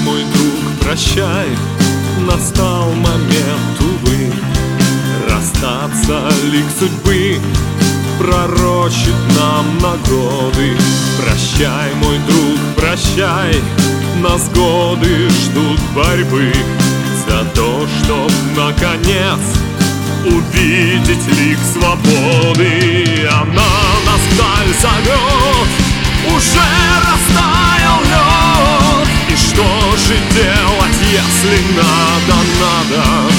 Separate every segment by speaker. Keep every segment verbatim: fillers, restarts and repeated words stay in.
Speaker 1: мой друг, прощай, настал момент, увы. Расстаться лик судьбы пророчит нам на годы. Прощай, мой друг, прощай, нас годы ждут борьбы за то, чтоб наконец увидеть лик свободы. Она нас вдаль зовет, уже растаял лед. И что же делать, если надо, надо?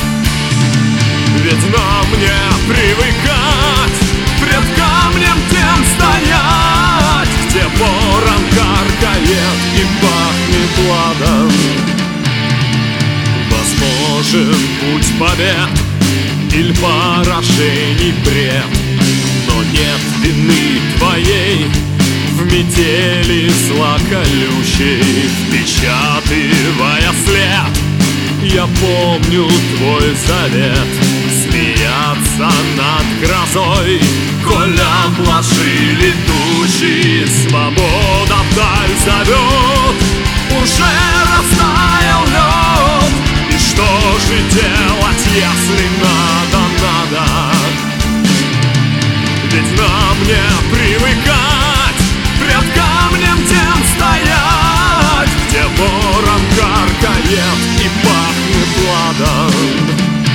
Speaker 1: Ведь нам не привыкать пред камнем тем стоять, где ворон каркает и пахнет ладом. Возможен путь побед или поражений бред, но нет вины твоей в метели зла колючей. Впечатывая след, я помню твой завет: смеяться над грозой, коль обложили тучи. Свобода вдаль зовет, уже растаял лед. И что же делать, если надо, надо? Ведь нам не привыкать пред камнем тем стоять, где ворон каркает и пахнет ладом.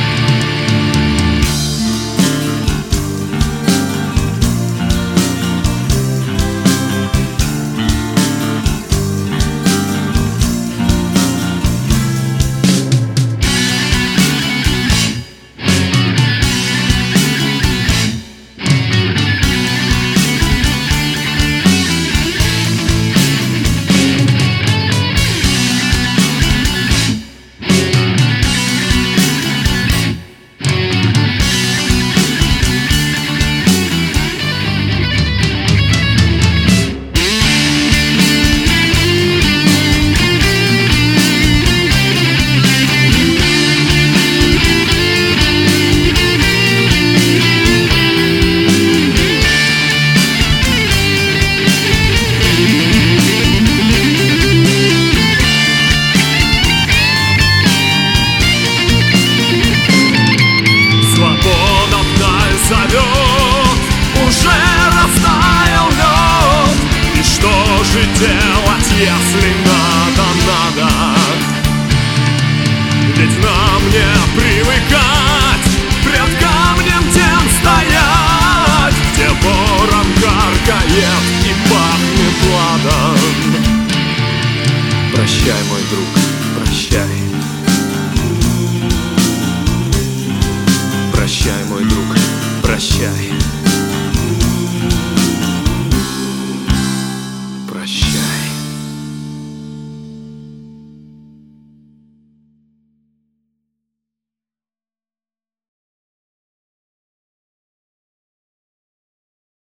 Speaker 1: Делать, если надо, надо? Ведь нам не